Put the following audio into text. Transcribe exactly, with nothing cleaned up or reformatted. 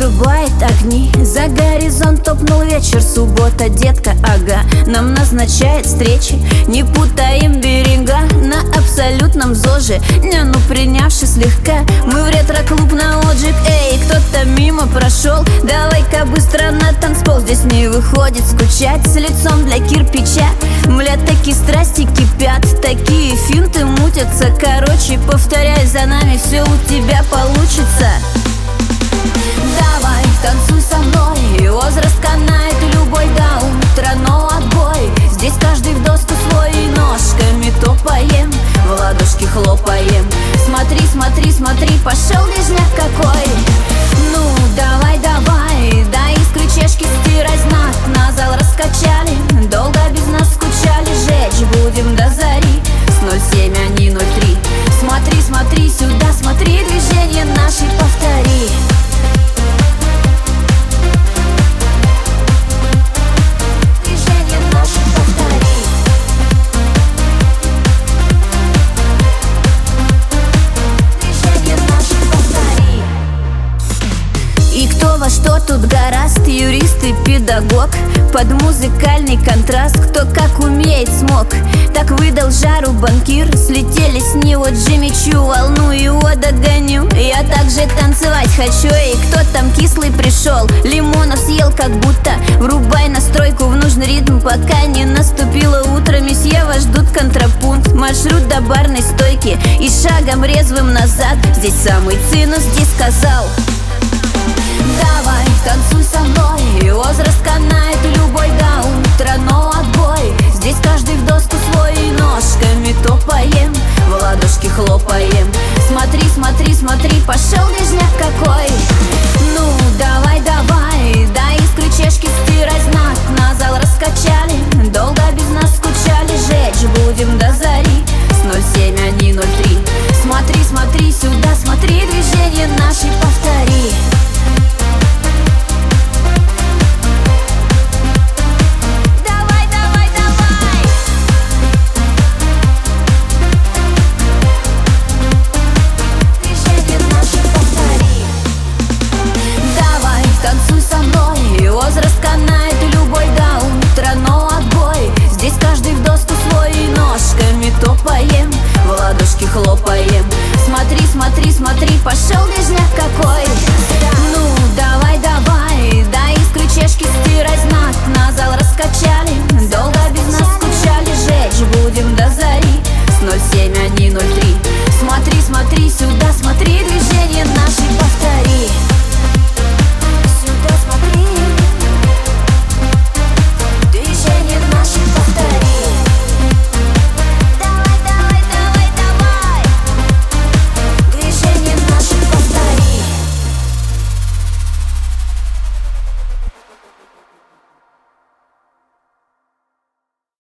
врубает огни, за горизонт топнул вечер. Суббота, детка, ага, нам назначает встречи. Не путаем берега на абсолютном ЗОЖе. Не, ну принявши слегка, мы в ретро-клуб на отжиг. Эй, кто-то мимо прошел, давай-ка быстро на танцпол. Здесь не выходит скучать с лицом для кирпича. Мля, такие страсти кипят, такие финты мутятся. Короче, повторяй за нами, все у тебя получится. Давай, танцуй со мной, возраст канает, любой до утра, но отбой. Здесь каждый в доску свой, ножками топаем, в ладошки хлопаем. Смотри, смотри, смотри, пошел лежняк какой. Ну, давай, давай, да искры чешки стирай знак. На зал раскачали, долго без нас скучали. Жечь будем до зари, с ноль семь, а не ноль три. Смотри, смотри сюда, смотри, движения наши повтори. Что тут гораст, юрист и педагог. Под музыкальный контраст, кто как умеет смог. Так выдал жару банкир, слетели с него Джимми Чу. Волну его догоню, я также танцевать хочу. И кто там кислый пришел, лимонов съел как будто. Врубай настройку в нужный ритм, пока не наступило утро. Месье, вас ждут контрапункт, маршрут до барной стойки. И шагом резвым назад, здесь самый цинус, здесь сказал. Давай, танцуй со мной, возраст канает, любой до утра, но отбой. Здесь каждый в доску свой, ножками топаем, в ладошки хлопаем. Смотри, смотри, смотри, пошел лежняк какой. Ну, давай, давай, да искры чешки стирай знак. На зал раскачали, долго без нас скучали. Жечь будем до зари, с ноль семь, а не ноль три. Смотри, смотри сюда, смотри, движения наши повтори. Возраст канает, любой до утра, но отбой. Здесь каждый в доску свой, ножками топаем, в ладошки хлопаем. Смотри, смотри, смотри, пошел лежняк какой. Ну, давай, давай, да искры чешки стирай знак. На зал раскачали, долго без нас скучали. Жечь будем до зари, с ноль семь, а не ноль три. Смотри, смотри сюда, смотри,